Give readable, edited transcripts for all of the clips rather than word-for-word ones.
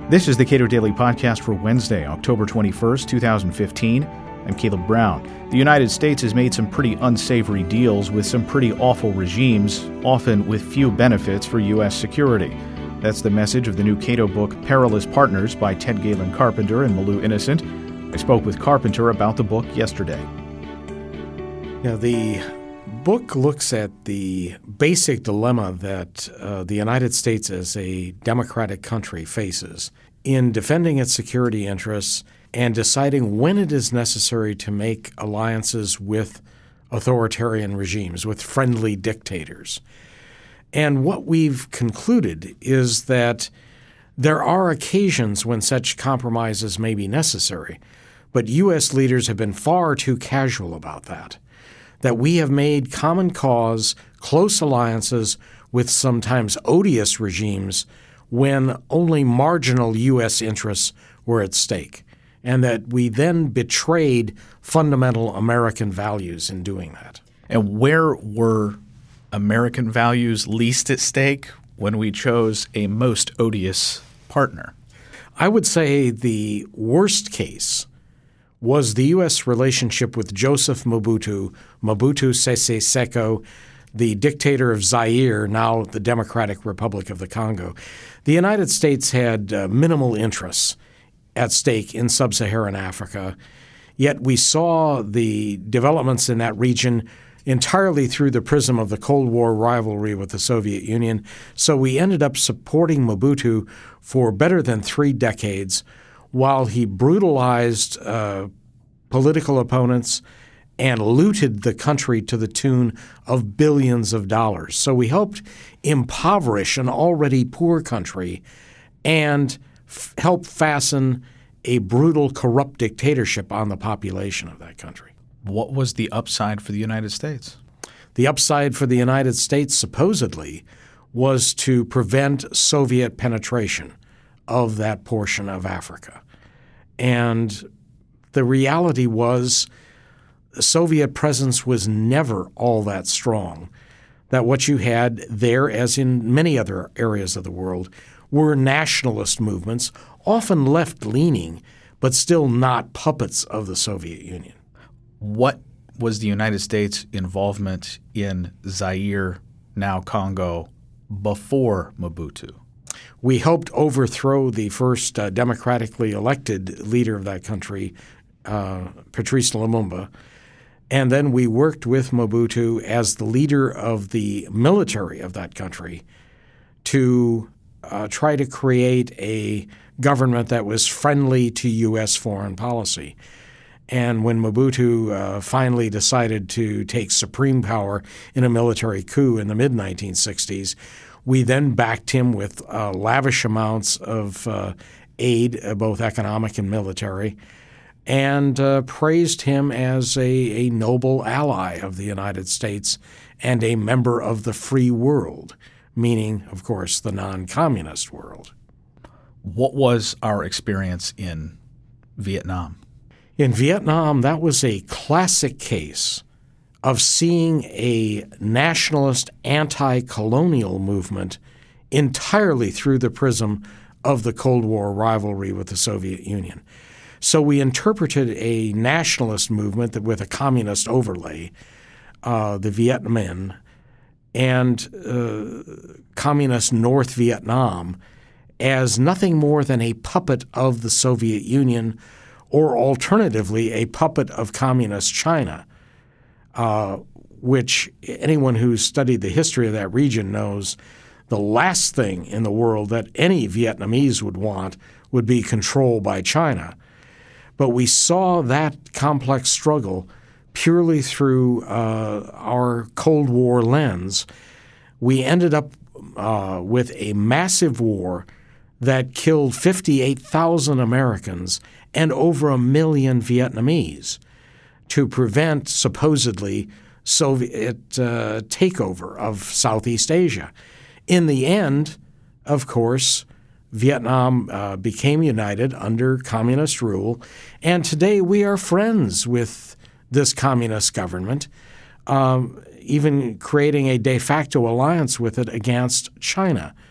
This is the Cato Daily Podcast for Wednesday, October 21st, 2015. I'm Caleb Brown. The United States has made some pretty unsavory deals with some pretty awful regimes, often with few benefits for U.S. security. That's the message of the new Cato book, Perilous Partners, by Ted Galen Carpenter and Malou Innocent. I spoke with Carpenter about the book yesterday. The book looks at the basic dilemma that the United States as a democratic country faces in defending its security interests and deciding when it is necessary to make alliances with authoritarian regimes, with friendly dictators. And what we've concluded is that there are occasions when such compromises may be necessary, but U.S. leaders have been far too casual about that we have made common cause, close alliances with sometimes odious regimes when only marginal U.S. interests were at stake, and that we then betrayed fundamental American values in doing that. And where were American values least at stake when we chose a most odious partner? I would say the worst case was the U.S. relationship with Joseph Mobutu Sese Seko, the dictator of Zaire, now the Democratic Republic of the Congo. The United States had minimal interests at stake in sub-Saharan Africa, yet we saw the developments in that region entirely through the prism of the Cold War rivalry with the Soviet Union. So we ended up supporting Mobutu for better than 3 decades while he brutalized political opponents and looted the country to the tune of billions of dollars. So we helped impoverish an already poor country and help fasten a brutal, corrupt dictatorship on the population of that country. What was the upside for the United States? The upside for the United States, supposedly, was to prevent Soviet penetration of that portion of Africa. And the reality was the Soviet presence was never all that strong, that what you had there, as in many other areas of the world, were nationalist movements, often left-leaning, but still not puppets of the Soviet Union. What was the United States' involvement in Zaire, now Congo, before Mobutu? We helped overthrow the first democratically elected leader of that country, Patrice Lumumba, and then we worked with Mobutu as the leader of the military of that country to try to create a government that was friendly to U.S. foreign policy. And when Mobutu finally decided to take supreme power in a military coup in the mid-1960s, we then backed him with lavish amounts of aid, both economic and military, and praised him as a noble ally of the United States and a member of the free world, meaning, of course, the non-communist world. What was our experience in Vietnam? In Vietnam, that was a classic case of seeing a nationalist anti-colonial movement entirely through the prism of the Cold War rivalry with the Soviet Union. So we interpreted a nationalist movement that with a communist overlay, the Viet Minh, and communist North Vietnam as nothing more than a puppet of the Soviet Union, or alternatively a puppet of communist China, which anyone who's studied the history of that region knows the last thing in the world that any Vietnamese would want would be control by China. But we saw that complex struggle purely through our Cold War lens. We ended up with a massive war that killed 58,000 Americans and over 1 million Vietnamese to prevent, supposedly, Soviet takeover of Southeast Asia. In the end, of course, Vietnam became united under communist rule, and today we are friends with this communist government, even creating a de facto alliance with it against China.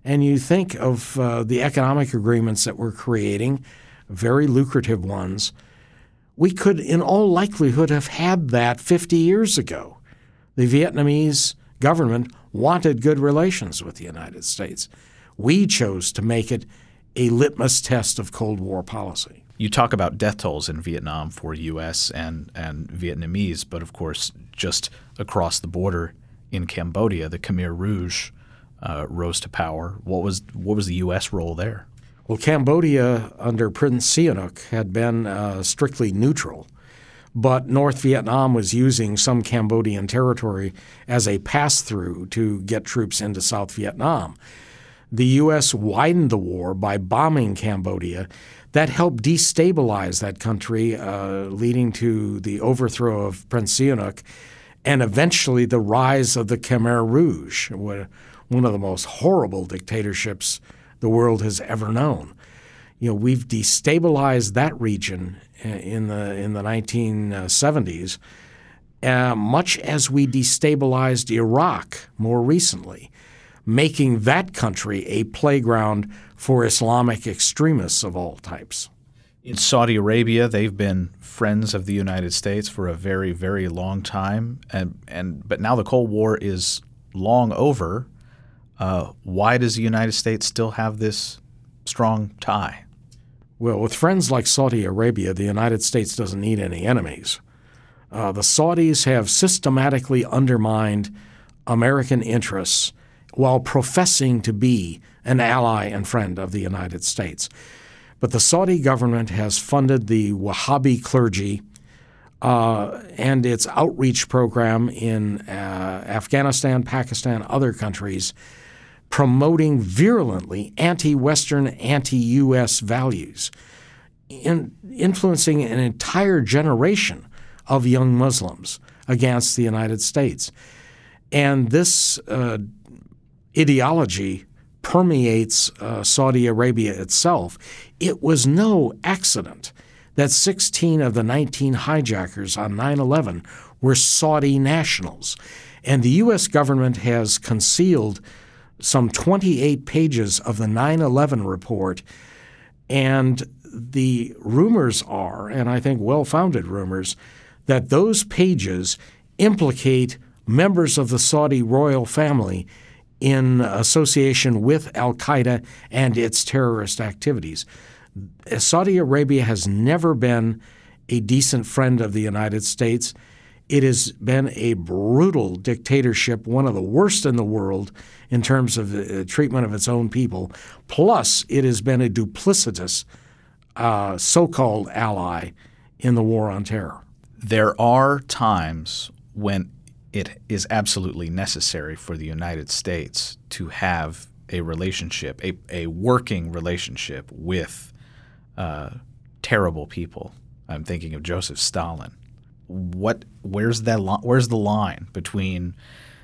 And you think of the economic agreements that we're creating, very lucrative ones. We could, in all likelihood, have had that 50 years ago. The Vietnamese government wanted good relations with the United States. We chose to make it a litmus test of Cold War policy. You talk about death tolls in Vietnam for U.S. and Vietnamese, but of course, just across the border in Cambodia, the Khmer Rouge rose to power. What was the U.S. role there? Well, Cambodia under Prince Sihanouk had been strictly neutral, but North Vietnam was using some Cambodian territory as a pass-through to get troops into South Vietnam. The U.S. widened the war by bombing Cambodia. That helped destabilize that country, leading to the overthrow of Prince Sihanouk and eventually the rise of the Khmer Rouge, one of the most horrible dictatorships the world has ever known. We've destabilized that region in the 1970s, much as we destabilized Iraq more recently, making that country a playground for Islamic extremists of all types. In Saudi Arabia, they've been friends of the United States for a very, very long time, but now the Cold War is long over. Why does the United States still have this strong tie? Well, with friends like Saudi Arabia, the United States doesn't need any enemies. The Saudis have systematically undermined American interests while professing to be an ally and friend of the United States. But the Saudi government has funded the Wahhabi clergy and its outreach program in Afghanistan, Pakistan, other countries, promoting virulently anti-Western, anti-U.S. values, influencing an entire generation of young Muslims against the United States. And this ideology permeates Saudi Arabia itself. It was no accident that 16 of the 19 hijackers on 9/11 were Saudi nationals. And the U.S. government has concealed some 28 pages of the 9/11 report, and the rumors are, and I think well-founded rumors, that those pages implicate members of the Saudi royal family in association with al-Qaeda and its terrorist activities. Saudi Arabia has never been a decent friend of the United States. It has been a brutal dictatorship, one of the worst in the world in terms of the treatment of its own people. Plus, it has been a duplicitous so-called ally in the war on terror. There are times when it is absolutely necessary for the United States to have a relationship, a working relationship with terrible people. I'm thinking of Joseph Stalin. Where's the line between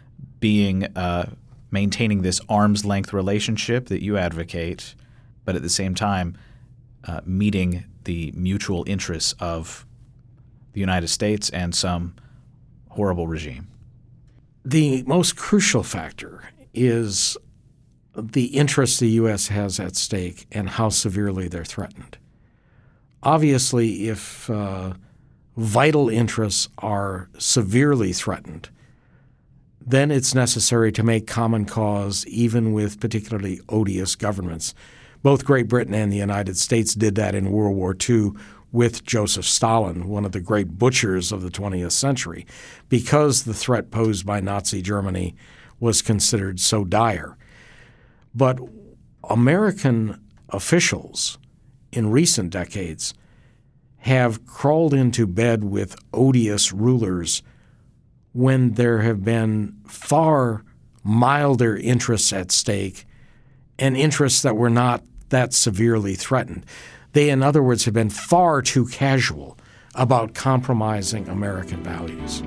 maintaining this arm's length relationship that you advocate, but at the same time meeting the mutual interests of the United States and some horrible regime? The most crucial factor is the interests the U.S. has at stake and how severely they're threatened. Obviously, if vital interests are severely threatened, then it's necessary to make common cause even with particularly odious governments. Both Great Britain and the United States did that in World War II with Joseph Stalin, one of the great butchers of the 20th century, because the threat posed by Nazi Germany was considered so dire. But American officials in recent decades have crawled into bed with odious rulers when there have been far milder interests at stake and interests that were not that severely threatened. They, in other words, have been far too casual about compromising American values.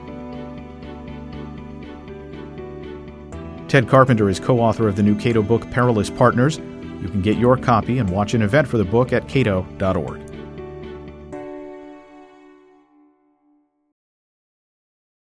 Ted Carpenter is co-author of the new Cato book, Perilous Partners. You can get your copy and watch an event for the book at cato.org.